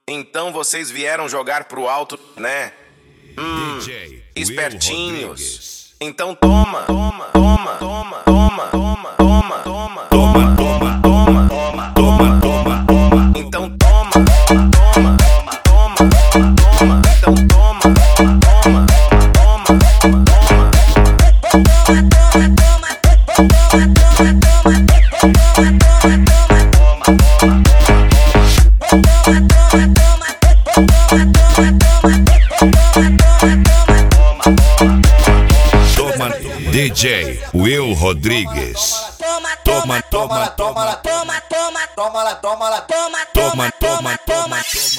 Então vocês vieram jogar pro alto, né? DJ Espertinhos. Então toma, toma, toma, toma, toma, toma, toma, toma, toma, toma, toma, toma, toma, toma, toma. Então toma, toma, toma, toma, toma. Então toma, toma, toma, toma, DJ Will Rodrigues. Toma, toma, toma, toma, toma, toma, toma, toma, toma, toma, toma, toma,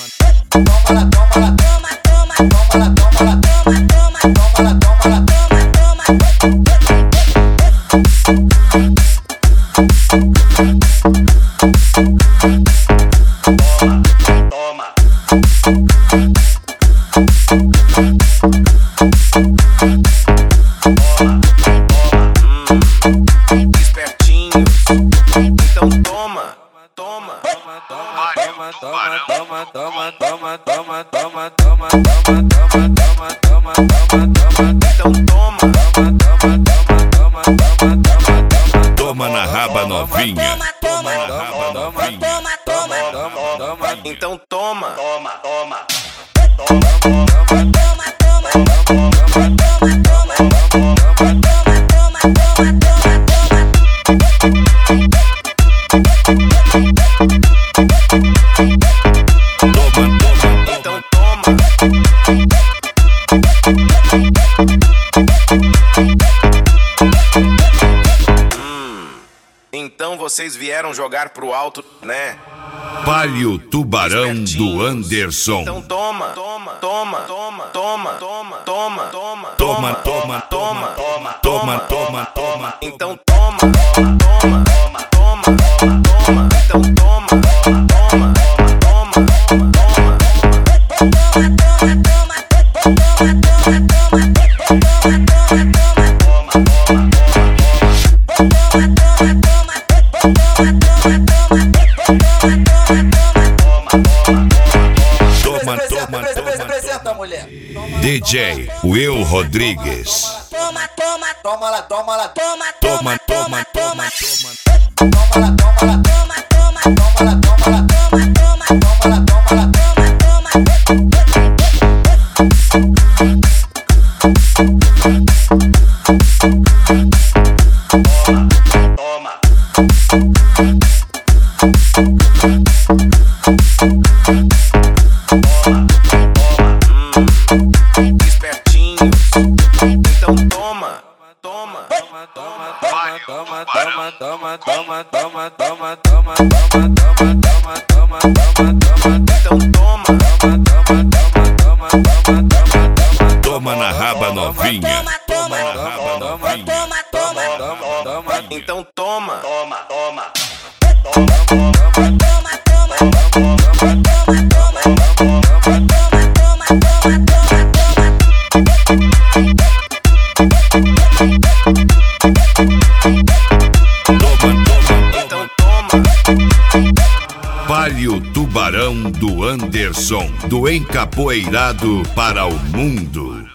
Toma na raba novinha. então toma, toma, toma. Então vocês vieram jogar pro alto, né? Palio Tubarão do Anderson. Então toma, toma, toma, toma, toma, toma, toma, toma, Toma, toma, toma, toma, toma, toma. Então toma, toma, toma, toma, toma. Então toma, toma, toma, toma. Toma, toma, Apresenta, mulher. DJ Will Rodrigues. Toma, toma, toma lá, toma lá, toma, Toma, toma, toma, toma. toma lá, toma lá, toma, toma, toma lá, toma lá, toma, toma, toma lá, toma lá, Toma na raba novinha. Então toma, toma, toma. Então toma. Palio Tubarão do Anderson, do Encapoeirado para o Mundo.